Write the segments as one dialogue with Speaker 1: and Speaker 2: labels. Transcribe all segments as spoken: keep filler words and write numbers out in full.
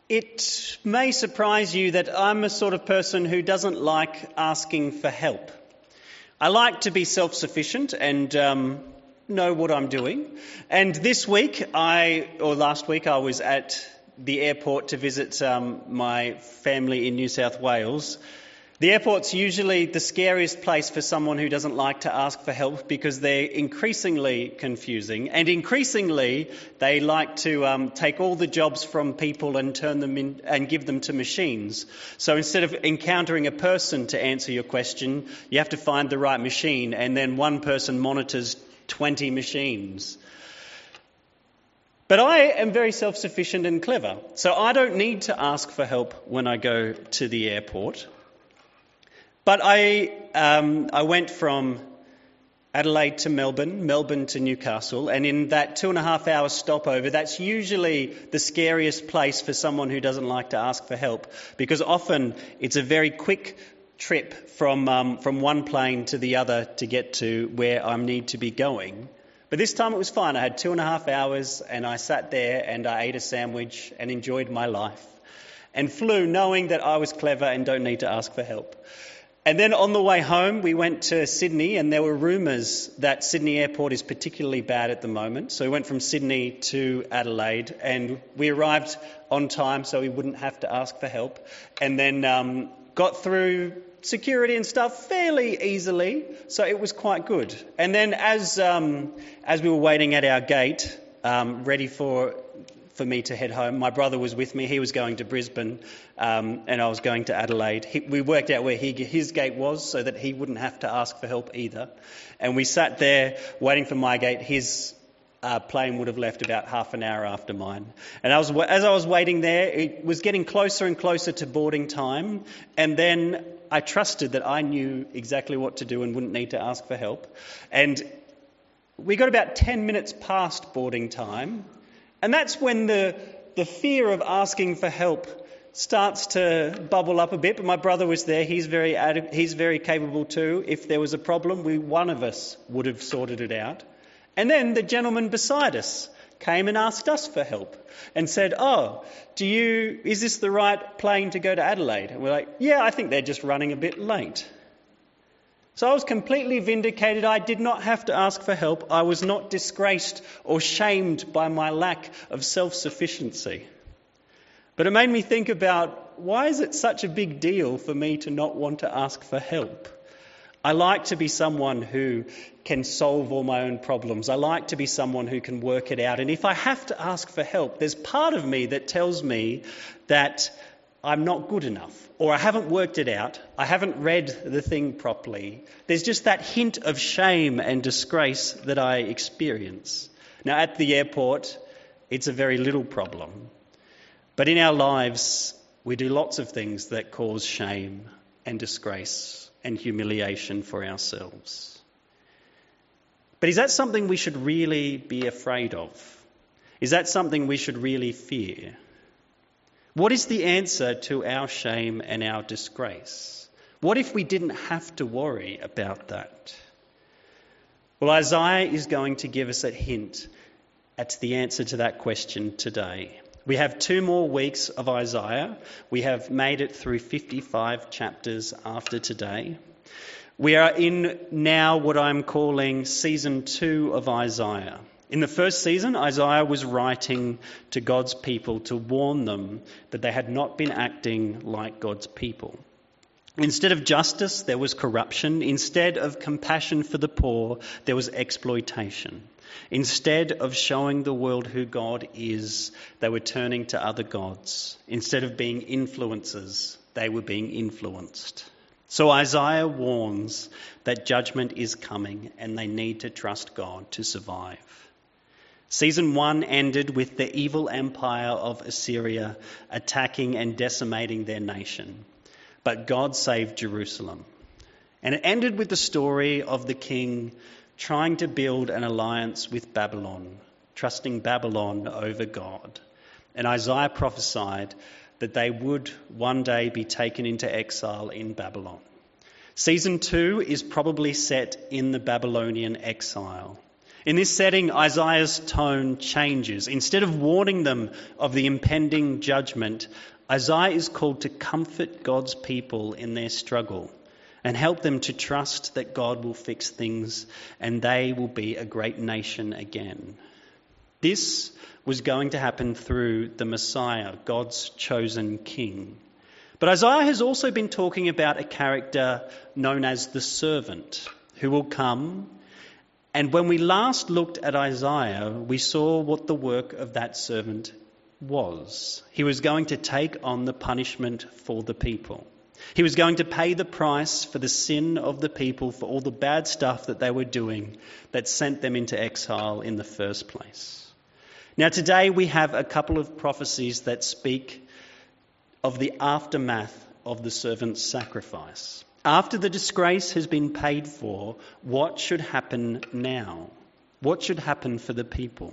Speaker 1: It may surprise you that I'm a sort of person who doesn't like asking for help. I like to be self-sufficient and um, know what I'm doing. And this week, I or last week, I was at the airport to visit um, my family in New South Wales. The airport's usually the scariest place for someone who doesn't like to ask for help because they're increasingly confusing, and increasingly they like to um, take all the jobs from people and turn them in and give them to machines. So instead of encountering a person to answer your question, you have to find the right machine, and then one person monitors twenty machines. But I am very self-sufficient and clever, so I don't need to ask for help when I go to the airport. But I um, I went from Adelaide to Melbourne, Melbourne to Newcastle, and in that two and a half hour stopover, that's usually the scariest place for someone who doesn't like to ask for help, because often it's a very quick trip from um, from one plane to the other to get to where I need to be going. But this time it was fine. I had two and a half hours and I sat there and I ate a sandwich and enjoyed my life and flew knowing that I was clever and don't need to ask for help. And then on the way home, we went to Sydney, and there were rumours that Sydney Airport is particularly bad at the moment. So we went from Sydney to Adelaide, and we arrived on time so we wouldn't have to ask for help. And then um, got through security and stuff fairly easily, so it was quite good. And then as um, as we were waiting at our gate, um, ready for... for me to head home. My brother was with me. He was going to Brisbane um, and I was going to Adelaide. He, we worked out where he, his gate was so that he wouldn't have to ask for help either. And we sat there waiting for my gate. His uh, plane would have left about half an hour after mine. And I was, as I was waiting there, it was getting closer and closer to boarding time. And then I trusted that I knew exactly what to do and wouldn't need to ask for help. And we got about ten minutes past boarding time. And that's when the the fear of asking for help starts to bubble up a bit. But my brother was there. He's very he's very capable too. If there was a problem, we one of us would have sorted it out. And then the gentleman beside us came and asked us for help and said, "Oh, do you is this the right plane to go to Adelaide?" And we're like, "Yeah, I think they're just running a bit late." So I was completely vindicated. I did not have to ask for help. I was not disgraced or shamed by my lack of self-sufficiency. But it made me think about, why is it such a big deal for me to not want to ask for help? I like to be someone who can solve all my own problems. I like to be someone who can work it out. And if I have to ask for help, there's part of me that tells me that I'm not good enough, or I haven't worked it out, I haven't read the thing properly. There's just that hint of shame and disgrace that I experience. Now, at the airport, it's a very little problem. But in our lives, we do lots of things that cause shame and disgrace and humiliation for ourselves. But is that something we should really be afraid of? Is that something we should really fear? What is the answer to our shame and our disgrace? What if we didn't have to worry about that? Well, Isaiah is going to give us a hint at the answer to that question today. We have two more weeks of Isaiah. We have made it through fifty-five chapters after today. We are in now what I'm calling season two of Isaiah. In the first season, Isaiah was writing to God's people to warn them that they had not been acting like God's people. Instead of justice, there was corruption. Instead of compassion for the poor, there was exploitation. Instead of showing the world who God is, they were turning to other gods. Instead of being influencers, they were being influenced. So Isaiah warns that judgment is coming and they need to trust God to survive. Season one ended with the evil empire of Assyria attacking and decimating their nation. But God saved Jerusalem. And it ended with the story of the king trying to build an alliance with Babylon, trusting Babylon over God. And Isaiah prophesied that they would one day be taken into exile in Babylon. Season two is probably set in the Babylonian exile. In this setting, Isaiah's tone changes. Instead of warning them of the impending judgment, Isaiah is called to comfort God's people in their struggle and help them to trust that God will fix things and they will be a great nation again. This was going to happen through the Messiah, God's chosen king. But Isaiah has also been talking about a character known as the servant who will come. And when we last looked at Isaiah, we saw what the work of that servant was. He was going to take on the punishment for the people. He was going to pay the price for the sin of the people, for all the bad stuff that they were doing that sent them into exile in the first place. Now today we have a couple of prophecies that speak of the aftermath of the servant's sacrifice. After the disgrace has been paid for, what should happen now? What should happen for the people?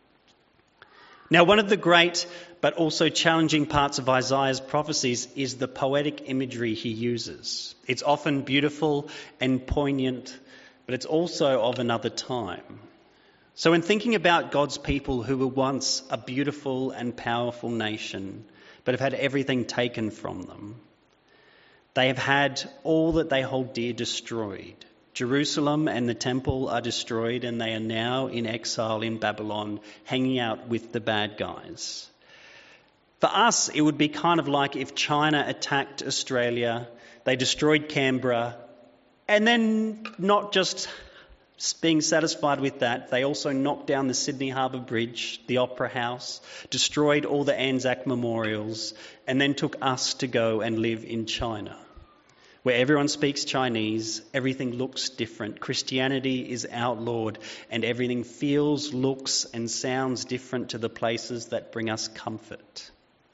Speaker 1: Now, one of the great but also challenging parts of Isaiah's prophecies is the poetic imagery he uses. It's often beautiful and poignant, but it's also of another time. So in thinking about God's people who were once a beautiful and powerful nation, but have had everything taken from them, they have had all that they hold dear destroyed. Jerusalem and the temple are destroyed and they are now in exile in Babylon, hanging out with the bad guys. For us, it would be kind of like if China attacked Australia, they destroyed Canberra, and then not just being satisfied with that, they also knocked down the Sydney Harbour Bridge, the Opera House, destroyed all the Anzac memorials, and then took us to go and live in China, where everyone speaks Chinese, everything looks different, Christianity is outlawed, and everything feels, looks and sounds different to the places that bring us comfort.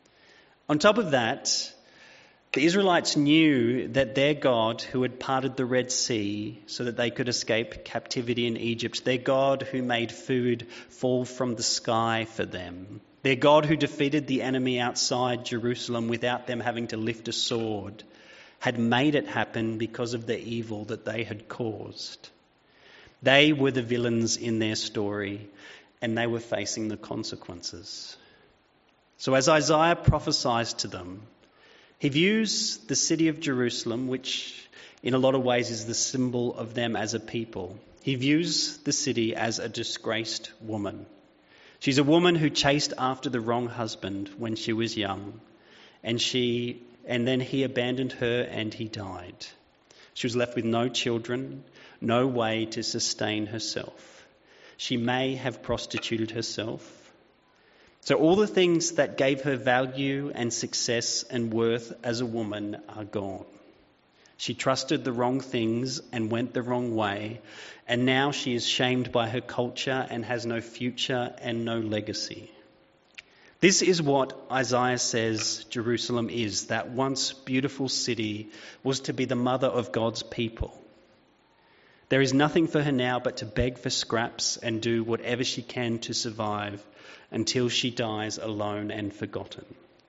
Speaker 1: On top of that, the Israelites knew that their God, who had parted the Red Sea so that they could escape captivity in Egypt, their God who made food fall from the sky for them, their God who defeated the enemy outside Jerusalem without them having to lift a sword, had made it happen because of the evil that they had caused. They were the villains in their story, and they were facing the consequences. So as Isaiah prophesies to them, he views the city of Jerusalem, which in a lot of ways is the symbol of them as a people. He views the city as a disgraced woman. She's a woman who chased after the wrong husband when she was young, and she and then he abandoned her and he died. She was left with no children, no way to sustain herself. She may have prostituted herself. So all the things that gave her value and success and worth as a woman are gone. She trusted the wrong things and went the wrong way, and now she is shamed by her culture and has no future and no legacy. This is what Isaiah says Jerusalem is. That once beautiful city was to be the mother of God's people. There is nothing for her now but to beg for scraps and do whatever she can to survive until she dies alone and forgotten.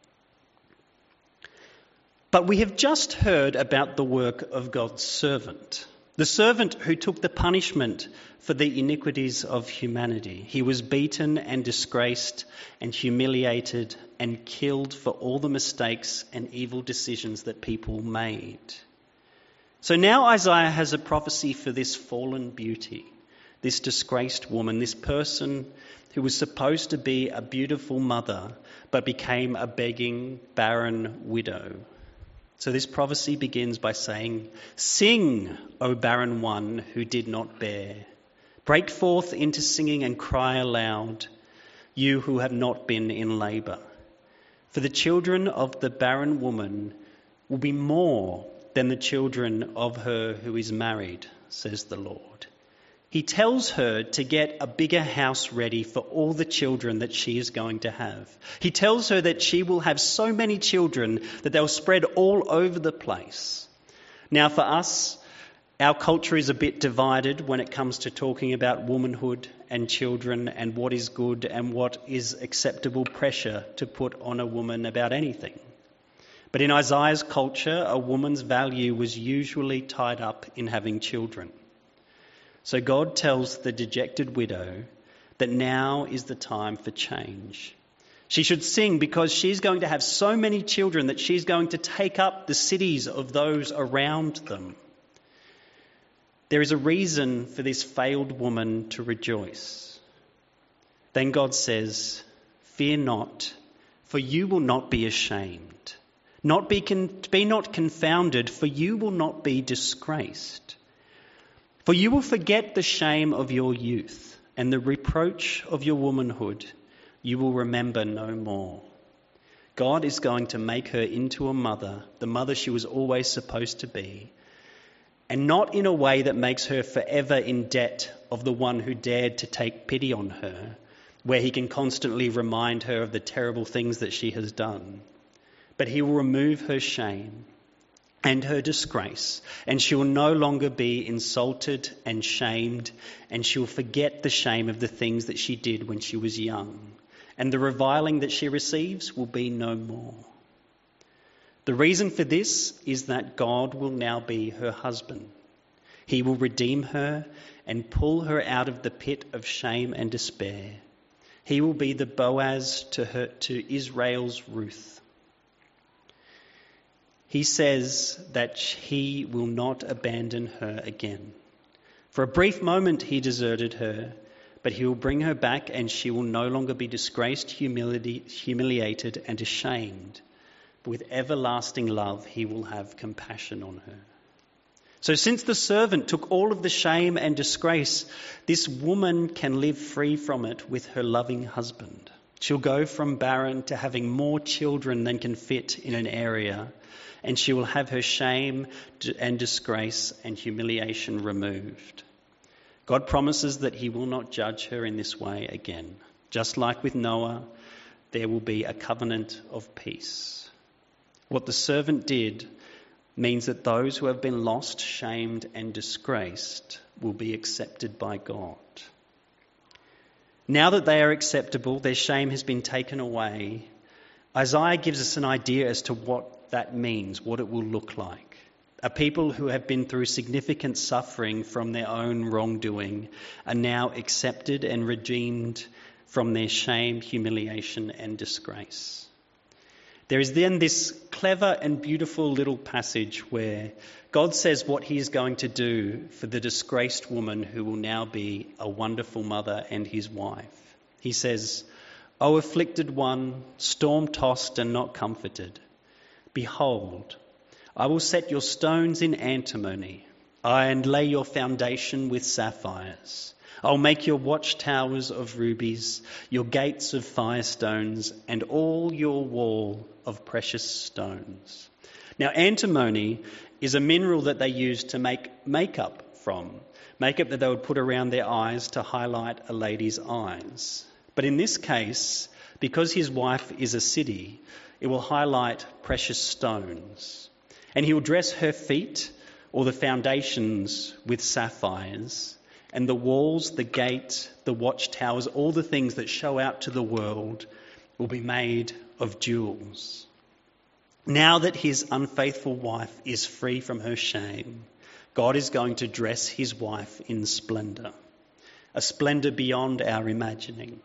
Speaker 1: But we have just heard about the work of God's servant, the servant who took the punishment for the iniquities of humanity. He was beaten and disgraced and humiliated and killed for all the mistakes and evil decisions that people made. So now Isaiah has a prophecy for this fallen beauty, this disgraced woman, this person who was supposed to be a beautiful mother but became a begging, barren widow. So this prophecy begins by saying, "Sing, O barren one who did not bear. Break forth into singing and cry aloud, you who have not been in labour. For the children of the barren woman will be more than the children of her who is married, says the Lord." He tells her to get a bigger house ready for all the children that she is going to have. He tells her that she will have so many children that they'll spread all over the place. Now for us, our culture is a bit divided when it comes to talking about womanhood and children and what is good and what is acceptable pressure to put on a woman about anything. But in Isaiah's culture, a woman's value was usually tied up in having children. So God tells the dejected widow that now is the time for change. She should sing because she's going to have so many children that she's going to take up the cities of those around them. There is a reason for this failed woman to rejoice. Then God says, "Fear not, for you will not be ashamed. Not be, con- be not confounded, for you will not be disgraced. For you will forget the shame of your youth, and the reproach of your womanhood you will remember no more." God is going to make her into a mother, the mother she was always supposed to be, and not in a way that makes her forever in debt of the one who dared to take pity on her, where he can constantly remind her of the terrible things that she has done. But he will remove her shame and her disgrace, and she will no longer be insulted and shamed, and she will forget the shame of the things that she did when she was young, and the reviling that she receives will be no more. The reason for this is that God will now be her husband. He will redeem her and pull her out of the pit of shame and despair. He will be the Boaz to her, to Israel's Ruth. He says that he will not abandon her again. For a brief moment he deserted her, but he will bring her back, and she will no longer be disgraced, humili- humiliated and ashamed. But with everlasting love he will have compassion on her. So since the servant took all of the shame and disgrace, this woman can live free from it with her loving husband. She'll go from barren to having more children than can fit in an area, and she will have her shame and disgrace and humiliation removed. God promises that he will not judge her in this way again. Just like with Noah, there will be a covenant of peace. What the servant did means that those who have been lost, shamed and disgraced will be accepted by God. Now that they are acceptable, their shame has been taken away. Isaiah gives us an idea as to what that means, what it will look like. A people who have been through significant suffering from their own wrongdoing are now accepted and redeemed from their shame, humiliation and disgrace. There is then this clever and beautiful little passage where God says what he is going to do for the disgraced woman who will now be a wonderful mother and his wife. He says, "O afflicted one, storm-tossed and not comforted, behold, I will set your stones in antimony, and lay your foundation with sapphires. I'll make your watchtowers of rubies, your gates of firestones, and all your wall of precious stones." Now, antimony is a mineral that they use to make makeup from, makeup that they would put around their eyes to highlight a lady's eyes. But in this case, because his wife is a city, it will highlight precious stones. And he will dress her feet or the foundations with sapphires, and the walls, the gate, the watchtowers, all the things that show out to the world will be made of jewels. Now that his unfaithful wife is free from her shame, God is going to dress his wife in splendour, a splendour beyond our imagining.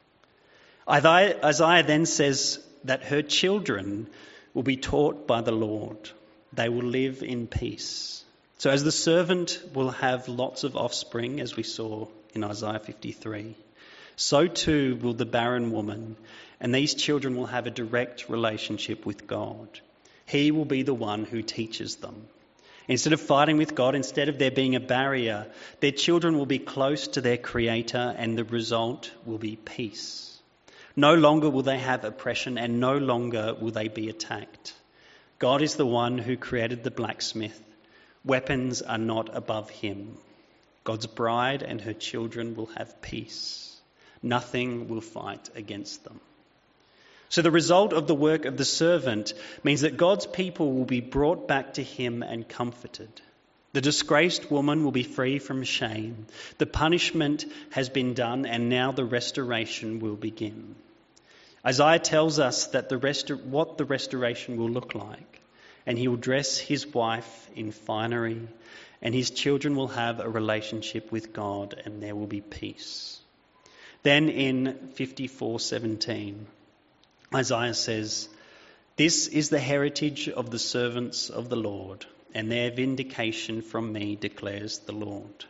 Speaker 1: Isaiah then says that her children will be taught by the Lord. They will live in peace. So as the servant will have lots of offspring, as we saw in Isaiah fifty-three, so too will the barren woman, and these children will have a direct relationship with God. He will be the one who teaches them. Instead of fighting with God, instead of there being a barrier, their children will be close to their Creator, and the result will be peace. No longer will they have oppression, and no longer will they be attacked. God is the one who created the blacksmith. Weapons are not above him. God's bride and her children will have peace. Nothing will fight against them. So the result of the work of the servant means that God's people will be brought back to him and comforted. The disgraced woman will be free from shame. The punishment has been done, and now the restoration will begin. Isaiah tells us that the restor- what the restoration will look like, and he will dress his wife in finery and his children will have a relationship with God, and there will be peace. Then in fifty-four seventeen, Isaiah says, "This is the heritage of the servants of the Lord, and their vindication from me, declares the Lord."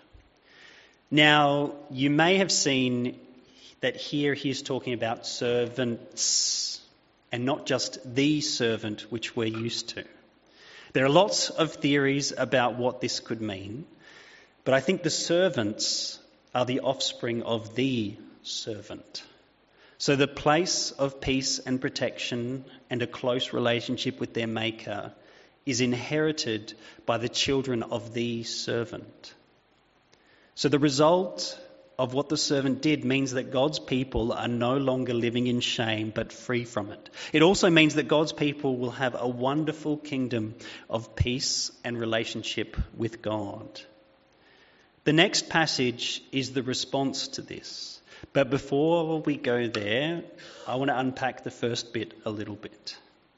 Speaker 1: Now, you may have seen that here he is talking about servants, and not just the servant, which we're used to. There are lots of theories about what this could mean, but I think the servants are the offspring of the servant. So the place of peace and protection and a close relationship with their Maker is inherited by the children of the servant. So the result of what the servant did means that God's people are no longer living in shame but free from it. It also means that God's people will have a wonderful kingdom of peace and relationship with God. The next passage is the response to this. But before we go there, I want to unpack the first bit a little bit.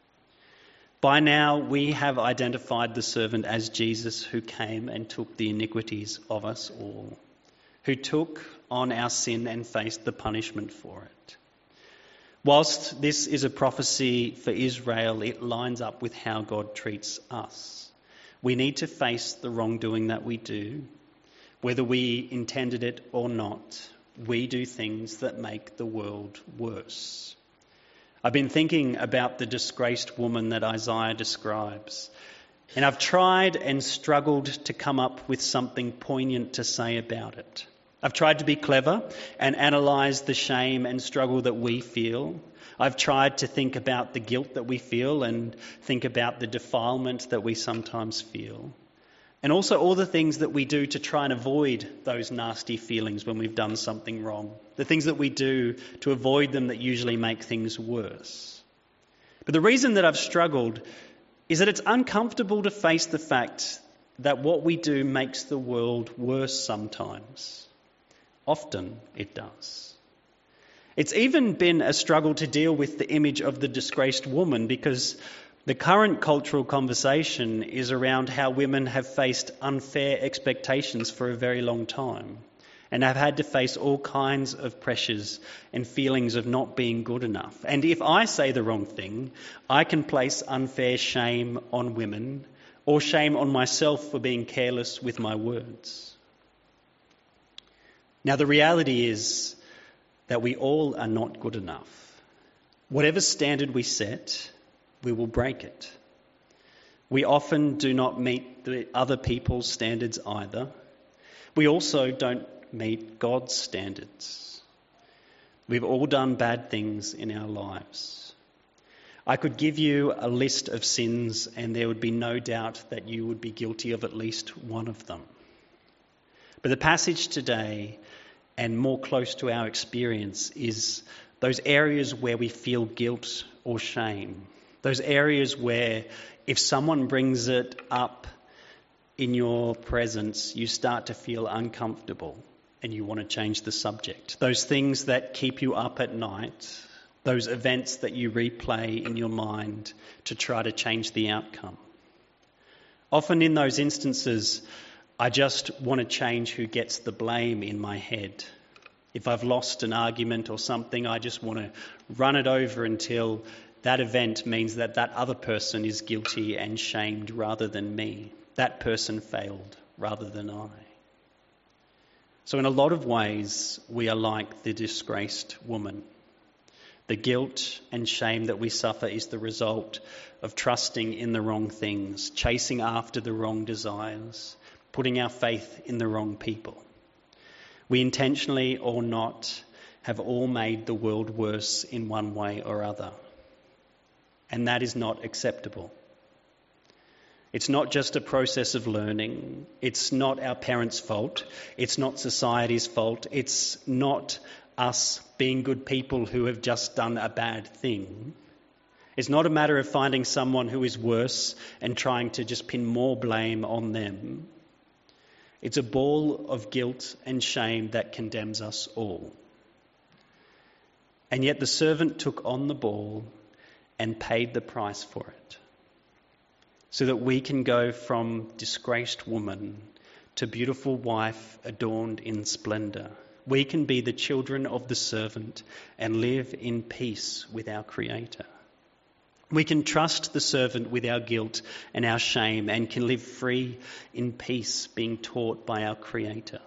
Speaker 1: By now, we have identified the servant as Jesus, who came and took the iniquities of us all, who took on our sin and faced the punishment for it. Whilst this is a prophecy for Israel, it lines up with how God treats us. We need to face the wrongdoing that we do. Whether we intended it or not, we do things that make the world worse. I've been thinking about the disgraced woman that Isaiah describes, and I've tried and struggled to come up with something poignant to say about it. I've tried to be clever and analyse the shame and struggle that we feel. I've tried to think about the guilt that we feel and think about the defilement that we sometimes feel. And also all the things that we do to try and avoid those nasty feelings when we've done something wrong. The things that we do to avoid them that usually make things worse. But the reason that I've struggled is that it's uncomfortable to face the fact that what we do makes the world worse sometimes. Often it does. It's even been a struggle to deal with the image of the disgraced woman, because the current cultural conversation is around how women have faced unfair expectations for a very long time and have had to face all kinds of pressures and feelings of not being good enough. And if I say the wrong thing, I can place unfair shame on women or shame on myself for being careless with my words. Now, the reality is that we all are not good enough. Whatever standard we set, we will break it. We often do not meet the other people's standards either. We also don't meet God's standards. We've all done bad things in our lives. I could give you a list of sins, and there would be no doubt that you would be guilty of at least one of them. But the passage today, and more close to our experience, is those areas where we feel guilt or shame. Those areas where if someone brings it up in your presence, you start to feel uncomfortable and you want to change the subject. Those things that keep you up at night, those events that you replay in your mind to try to change the outcome. Often in those instances, I just want to change who gets the blame in my head. If I've lost an argument or something, I just want to run it over until that event means that that other person is guilty and shamed rather than me. That person failed rather than I. So in a lot of ways, we are like the disgraced woman. The guilt and shame that we suffer is the result of trusting in the wrong things, chasing after the wrong desires, putting our faith in the wrong people. We intentionally or not have all made the world worse in one way or other. And that is not acceptable. It's not just a process of learning. It's not our parents' fault. It's not society's fault. It's not us being good people who have just done a bad thing. It's not a matter of finding someone who is worse and trying to just pin more blame on them. It's a ball of guilt and shame that condemns us all. And yet the servant took on the ball and paid the price for it, so that we can go from disgraced woman to beautiful wife adorned in splendour. We can be the children of the servant and live in peace with our Creator. We can trust the servant with our guilt and our shame and can live free in peace, being taught by our Creator.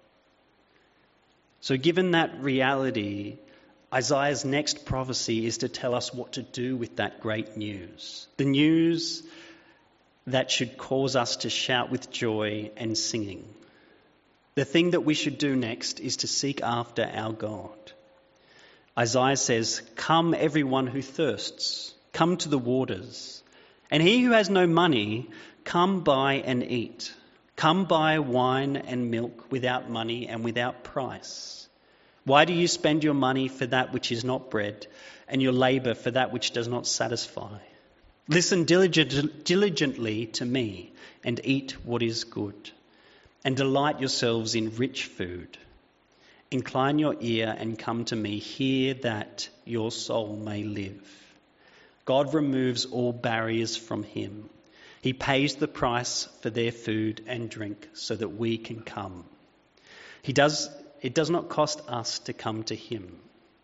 Speaker 1: So given that reality, Isaiah's next prophecy is to tell us what to do with that great news. The news that should cause us to shout with joy and singing. The thing that we should do next is to seek after our God. Isaiah says, "Come, everyone who thirsts, come to the waters. And he who has no money, come buy and eat. Come buy wine and milk without money and without price. Why do you spend your money for that which is not bread, and your labour for that which does not satisfy? Listen diligent, diligently to me and eat what is good, and delight yourselves in rich food. Incline your ear and come to me, hear that your soul may live." God removes all barriers from him. He pays the price for their food and drink so that we can come. He does, it does not cost us to come to him.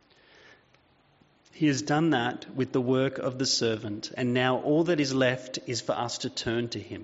Speaker 1: He has done that with the work of the servant, and now all that is left is for us to turn to him.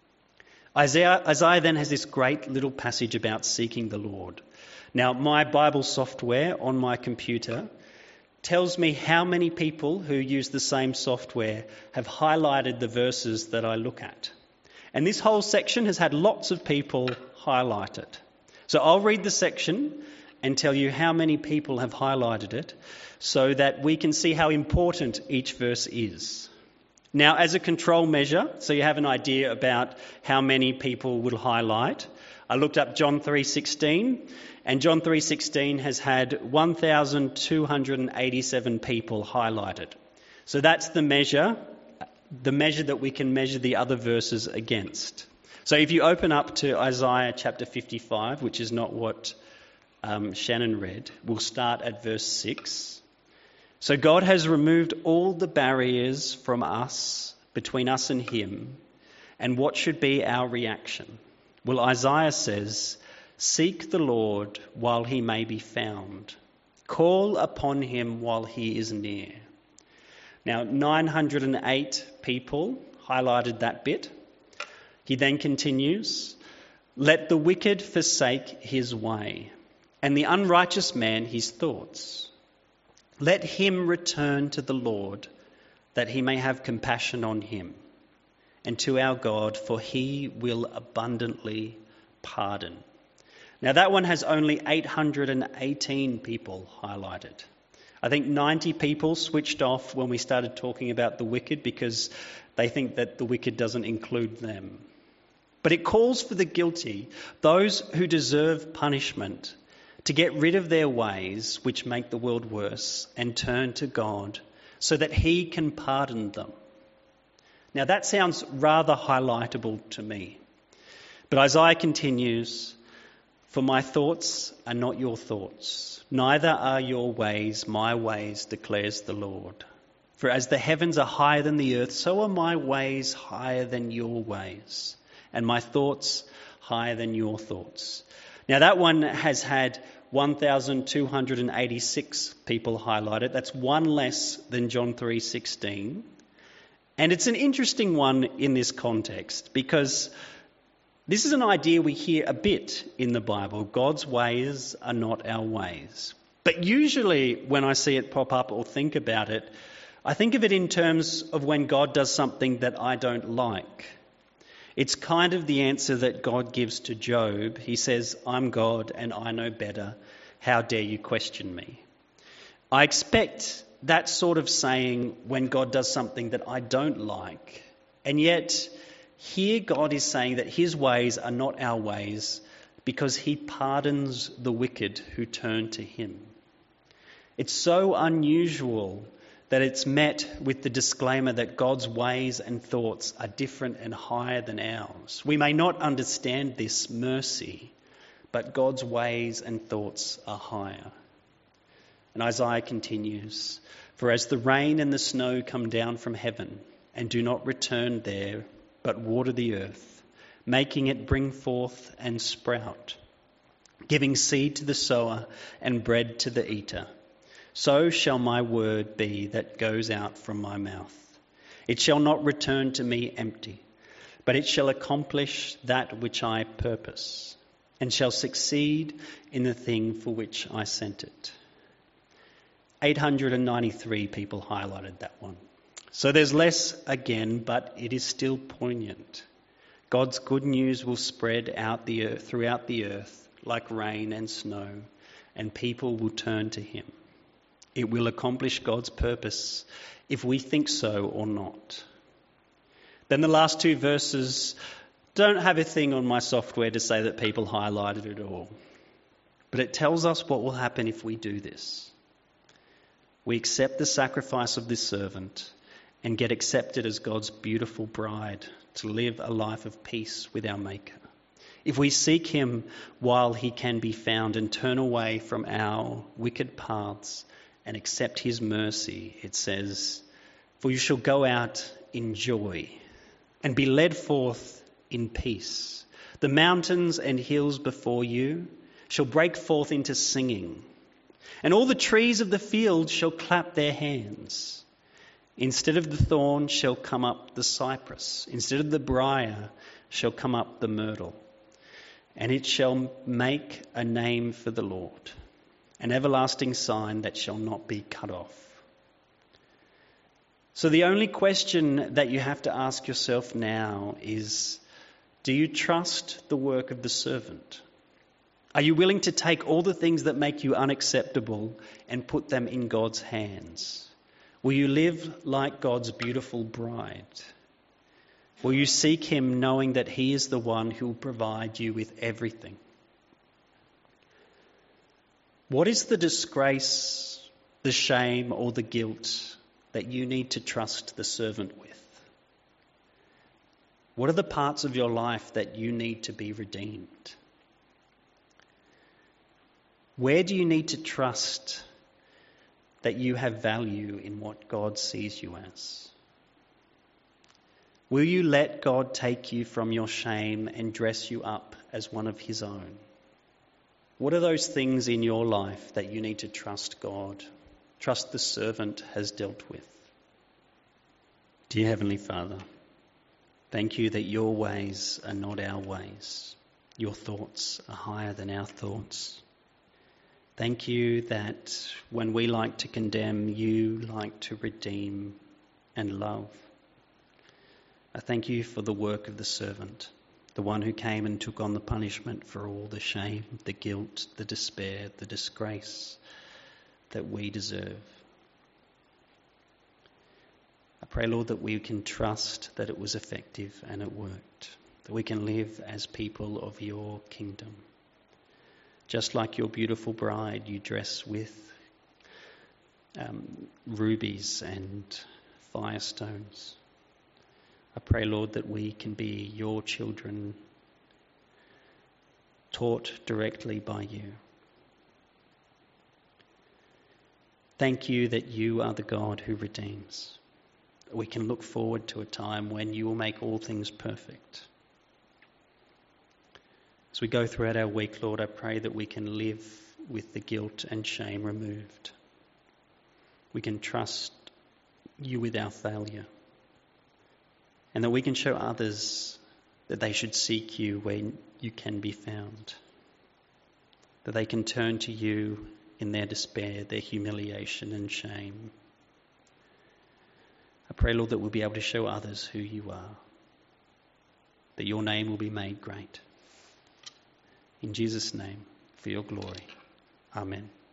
Speaker 1: Isaiah, Isaiah then has this great little passage about seeking the Lord. Now, my Bible software on my computer tells me how many people who use the same software have highlighted the verses that I look at. And this whole section has had lots of people highlight it. So I'll read the section and tell you how many people have highlighted it so that we can see how important each verse is. Now, as a control measure, so you have an idea about how many people will highlight, I looked up John three sixteen, and John three sixteen has had one thousand two hundred eighty-seven people highlighted. So that's the measure, the measure that we can measure the other verses against. So if you open up to Isaiah chapter fifty-five, which is not what um, Shannon read, we'll start at verse six. So God has removed all the barriers from us, between us and him, and what should be our reaction? Well, Isaiah says, "Seek the Lord while he may be found. Call upon him while he is near." Now, nine hundred eight people highlighted that bit. He then continues, "Let the wicked forsake his way, and the unrighteous man his thoughts. Let him return to the Lord, that he may have compassion on him, and to our God, for he will abundantly pardon." Now that one has only eight hundred eighteen people highlighted. I think ninety people switched off when we started talking about the wicked because they think that the wicked doesn't include them. But it calls for the guilty, those who deserve punishment, to get rid of their ways which make the world worse and turn to God so that he can pardon them. Now that sounds rather highlightable to me. But Isaiah continues, "For my thoughts are not your thoughts, neither are your ways my ways, declares the Lord. For as the heavens are higher than the earth, so are my ways higher than your ways, and my thoughts higher than your thoughts." Now that one has had one thousand two hundred eighty-six people highlighted. That's one less than John three sixteen. And it's an interesting one in this context because this is an idea we hear a bit in the Bible. God's ways are not our ways. But usually when I see it pop up or think about it, I think of it in terms of when God does something that I don't like. It's kind of the answer that God gives to Job. He says, "I'm God and I know better. How dare you question me?" I expect that sort of saying when God does something that I don't like. And yet here God is saying that his ways are not our ways because he pardons the wicked who turn to him. It's so unusual that it's met with the disclaimer that God's ways and thoughts are different and higher than ours. We may not understand this mercy, but God's ways and thoughts are higher. And Isaiah continues, "For as the rain and the snow come down from heaven and do not return there, but water the earth, making it bring forth and sprout, giving seed to the sower and bread to the eater. So shall my word be that goes out from my mouth. It shall not return to me empty, but it shall accomplish that which I purpose, and shall succeed in the thing for which I sent it. eight hundred ninety-three people highlighted that one. So there's less again, but it is still poignant. God's good news will spread out the earth, throughout the earth like rain and snow, and people will turn to him. It will accomplish God's purpose if we think so or not. Then the last two verses don't have a thing on my software to say that people highlighted it all. But it tells us what will happen if we do this. We accept the sacrifice of this servant and get accepted as God's beautiful bride to live a life of peace with our Maker. If we seek him while he can be found and turn away from our wicked paths and accept his mercy, it says, for you shall go out in joy and be led forth in peace. The mountains and hills before you shall break forth into singing, and all the trees of the field shall clap their hands. Instead of the thorn shall come up the cypress, instead of the briar shall come up the myrtle, and it shall make a name for the Lord, an everlasting sign that shall not be cut off. So the only question that you have to ask yourself now is, do you trust the work of the servant? Are you willing to take all the things that make you unacceptable and put them in God's hands? Will you live like God's beautiful bride? Will you seek him knowing that he is the one who will provide you with everything? What is the disgrace, the shame, or the guilt that you need to trust the servant with? What are the parts of your life that you need to be redeemed? Where do you need to trust that you have value in what God sees you as? Will you let God take you from your shame and dress you up as one of his own? What are those things in your life that you need to trust God, trust the servant has dealt with? Dear Heavenly Father, thank you that your ways are not our ways. Your thoughts are higher than our thoughts. Thank you that when we like to condemn, you like to redeem and love. I thank you for the work of the servant, the one who came and took on the punishment for all the shame, the guilt, the despair, the disgrace that we deserve. I pray, Lord, that we can trust that it was effective and it worked, that we can live as people of your kingdom. Just like your beautiful bride, you dress with um, rubies and firestones. I pray, Lord, that we can be your children, taught directly by you. Thank you that you are the God who redeems. We can look forward to a time when you will make all things perfect. As we go throughout our week, Lord, I pray that we can live with the guilt and shame removed. We can trust you with our failure. And that we can show others that they should seek you when you can be found. That they can turn to you in their despair, their humiliation and shame. I pray, Lord, that we'll be able to show others who you are. That your name will be made great. In Jesus' name, for your glory. Amen.